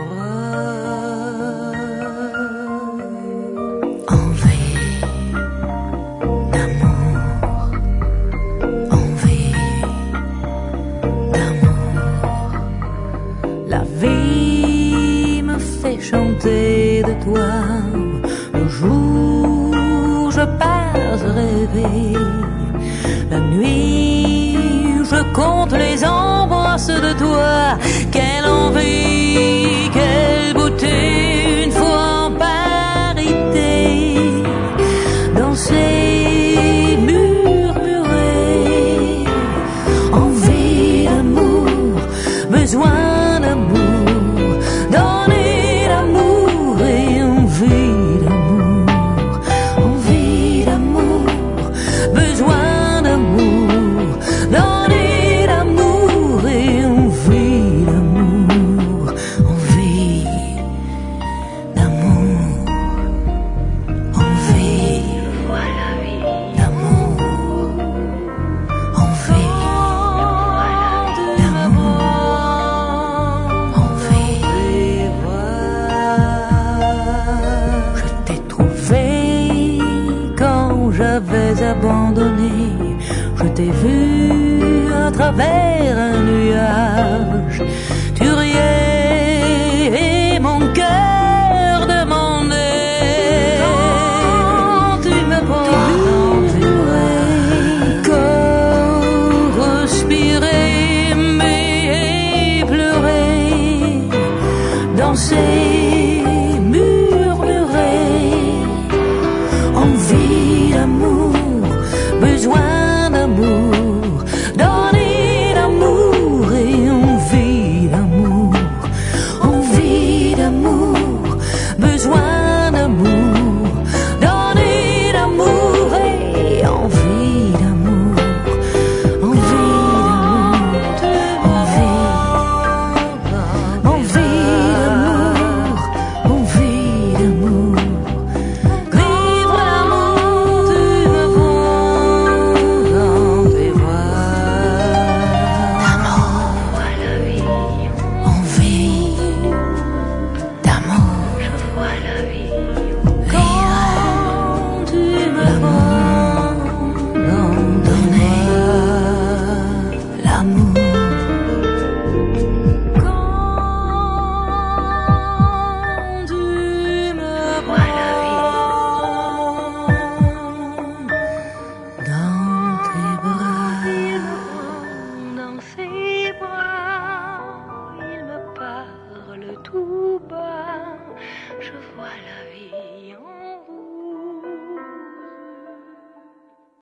La vie me fait chanter de toi. Le jour, je passe rêver. La nuit, je compte les embrasses de toi. Quelle envie, quelle beauté, une fois en parité. Danser, murmurer. Envie d'amour, besoin d'amour, donner l'amour et envie d'amour, besoin d'amour, donner l'amour et envie d'amour, envie d'amour, envie d'amour, envie j'avais abandonné, je t'ai vu à travers un nuage, tu riais et mon cœur demandait quand tu me pleurais, corps respirer, aimer et pleurer, danser, besoin d'amour, donner l'amour et envie d'amour, besoin d'amour, donner l'amour et envie d'amour, tout bas, je vois la vie.